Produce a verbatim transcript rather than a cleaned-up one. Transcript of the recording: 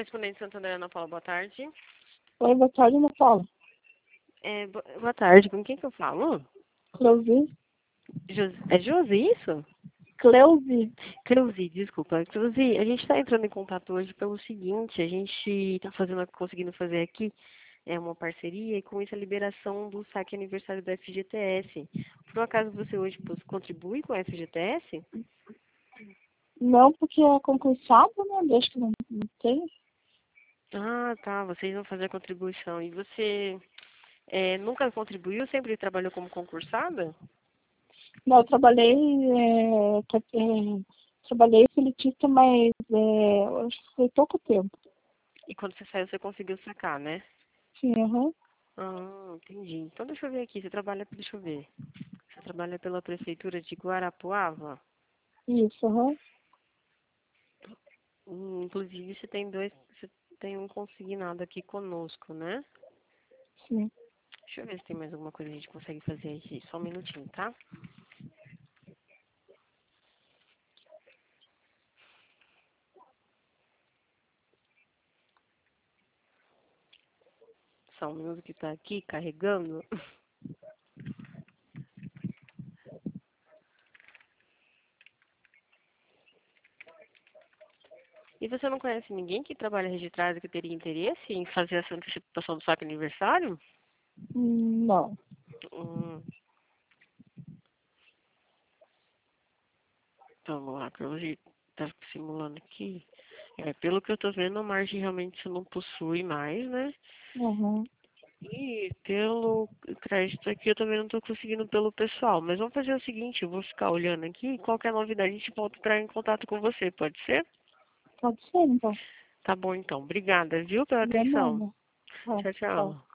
Correspondente Santander, Ana Paula, boa tarde. Oi, boa tarde, Ana Paula. É, bo- boa tarde, com quem que eu falo? Cleusi. Jos... É Josi, isso? Cleusi. Cleusi, desculpa. Cleusi, a gente está entrando em contato hoje pelo seguinte, a gente está fazendo, conseguindo fazer aqui é uma parceria e com isso a liberação do saque aniversário do F G T S. Por um acaso você hoje pos- contribui com o F G T S? Não, porque é concursado, né? Deixa que não, não tem. Ah, tá, vocês vão fazer a contribuição. E você é, nunca contribuiu, sempre trabalhou como concursada? Não, eu trabalhei, é, tra- é, trabalhei elitista, mas é, eu acho que foi pouco tempo. E quando você saiu, você conseguiu sacar, né? Sim, aham. Ah, entendi. Então deixa eu ver aqui, você trabalha, deixa eu ver. Você trabalha pela prefeitura de Guarapuava? Isso, aham. Hum, inclusive você tem dois, você tem um consignado aqui conosco, né? Sim. Deixa eu ver se tem mais alguma coisa que a gente consegue fazer aqui. Só um minutinho, tá? Só um minuto que tá aqui carregando. E você não conhece ninguém que trabalha registrado que teria interesse em fazer essa antecipação do saque aniversário? Hum, Não. Hum, então, vamos lá, que hoje tá simulando aqui. É, pelo que eu tô vendo, a margem realmente você não possui mais, né? Aham. E pelo crédito aqui eu também não estou conseguindo pelo pessoal. Mas vamos fazer o seguinte, eu vou ficar olhando aqui e qualquer novidade a gente volta para em contato com você, pode ser? Pode ser, então. Tá bom então. Obrigada, viu, pela De atenção. nada. Tá, Tchau, tchau. tchau.